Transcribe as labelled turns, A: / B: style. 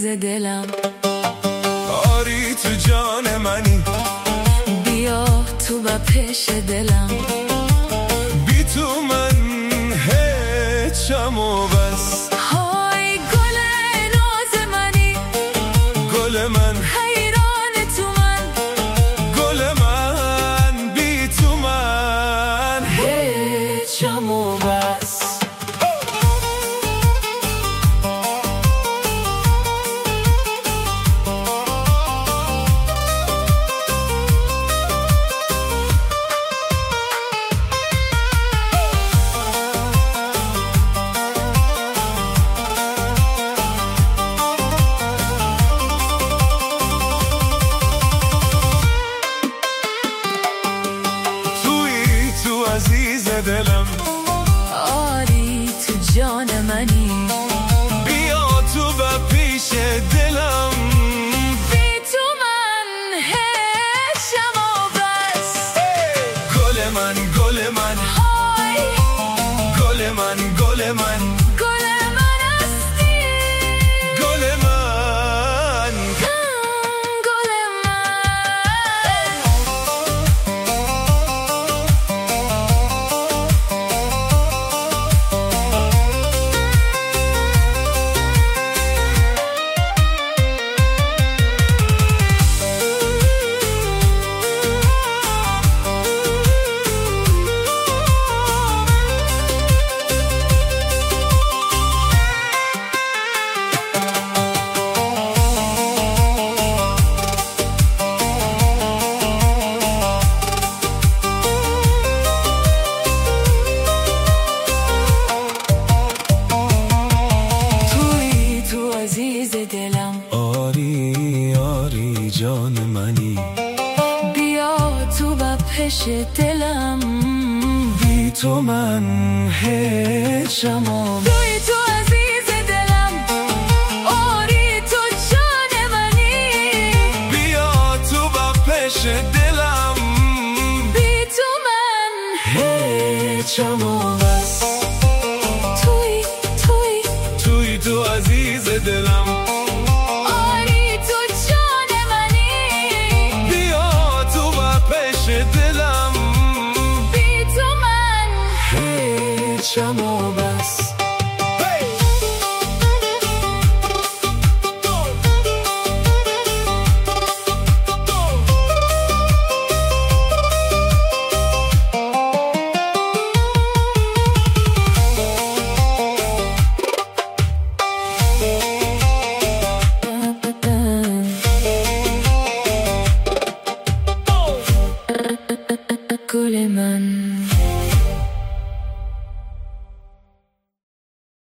A: دلم،
B: آری تو جان منی،
A: بیا تو و پیش دلم،
B: بی تو من هیچم و بس.
A: های گل ناز منی،
B: گل من
A: حیران تو من،
B: گل من بی تو من
A: هیچم و بس.
B: عزیز دلم،
A: آری تو جان منی،
B: بیا تو و پیش دلم،
A: بی تو من هیچم و بس.
B: گل من گل من،
A: های
B: گل من گل من،
A: گل من هستی،
B: گل من،
A: گل من. عزیز دلم،
B: آری آری جان منی،
A: بیا تو و پیش دلم،
B: بی تو من هیچم و بس.
A: توی تو عزیز دلم، آری تو جان منی،
B: بیا تو و پیش دلم،
A: بی تو من
B: هیچم و بس. توی تو عزیز دلم،
A: آری تو جان منی،
B: بیا تو و پیش دلم،
A: بی تو من
B: هیچم